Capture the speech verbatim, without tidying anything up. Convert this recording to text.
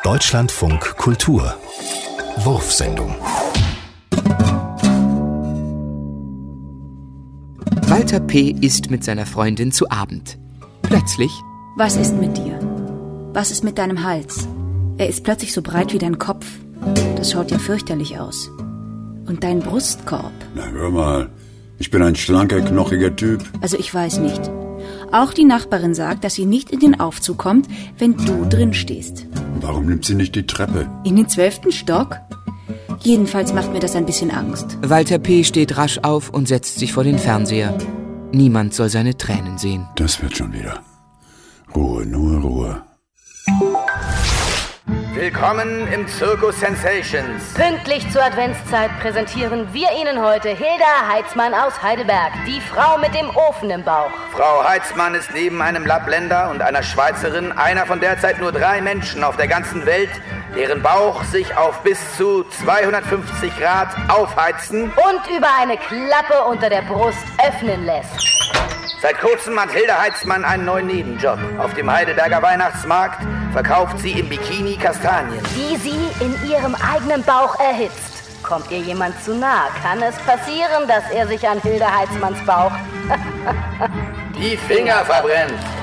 Deutschlandfunk Kultur Wurfsendung. Walter P. isst mit seiner Freundin zu Abend. Plötzlich: Was ist mit dir? Was ist mit deinem Hals? Er ist plötzlich so breit wie dein Kopf. Das schaut ja fürchterlich aus. Und dein Brustkorb? Na, hör mal. Ich bin ein schlanker, knochiger Typ. Also ich weiß nicht. Auch die Nachbarin sagt, dass sie nicht in den Aufzug kommt, wenn du drin stehst. Warum nimmt sie nicht die Treppe? In den zwölften Stock? Jedenfalls macht mir das ein bisschen Angst. Walter P. steht rasch auf und setzt sich vor den Fernseher. Niemand soll seine Tränen sehen. Das wird schon wieder. Ruhe, nur Ruhe. Willkommen im Zirkus Sensations. Pünktlich zur Adventszeit präsentieren wir Ihnen heute Hilda Heitzmann aus Heidelberg, die Frau mit dem Ofen im Bauch. Frau Heitzmann ist neben einem Lappländer und einer Schweizerin einer von derzeit nur drei Menschen auf der ganzen Welt, deren Bauch sich auf bis zu zweihundertfünfzig Grad aufheizen und über eine Klappe unter der Brust öffnen lässt. Seit kurzem hat Hilda Heitzmann einen neuen Nebenjob. Auf dem Heidelberger Weihnachtsmarkt verkauft sie im Bikini Kastanien, die sie in ihrem eigenen Bauch erhitzt. Kommt ihr jemand zu nah, kann es passieren, dass er sich an Hilda Heitzmanns Bauch die Finger verbrennt.